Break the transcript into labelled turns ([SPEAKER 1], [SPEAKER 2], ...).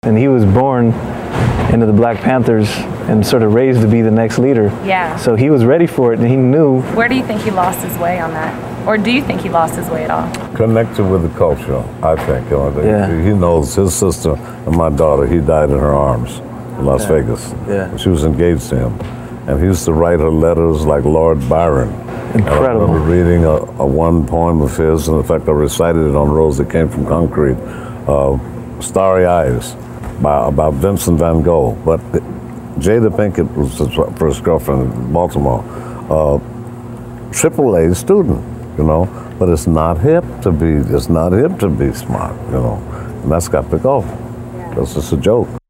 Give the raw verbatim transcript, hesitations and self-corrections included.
[SPEAKER 1] And he was born into the Black Panthers and sort of raised to be the next leader.
[SPEAKER 2] Yeah.
[SPEAKER 1] So he was ready for it, and he knew.
[SPEAKER 2] Where do you think he lost his way on that? Or do you think he lost his way at all?
[SPEAKER 3] Connected with the culture, I think. You know,
[SPEAKER 1] Yeah.
[SPEAKER 3] He knows his sister and my daughter, he died in her arms in Las
[SPEAKER 1] Yeah.
[SPEAKER 3] Vegas.
[SPEAKER 1] Yeah.
[SPEAKER 3] She was engaged to him. And he used to write her letters like Lord Byron.
[SPEAKER 1] Incredible.
[SPEAKER 3] And I remember reading a, a one poem of his, and in fact I recited it on Rose That Came From Concrete, uh, Starry Eyes, by, about Vincent van Gogh. But Jada Pinkett was his first girlfriend in Baltimore. Uh, triple A student, you know, but it's not hip to be, it's not hip to be smart, you know, and that's got to go. That's just a joke.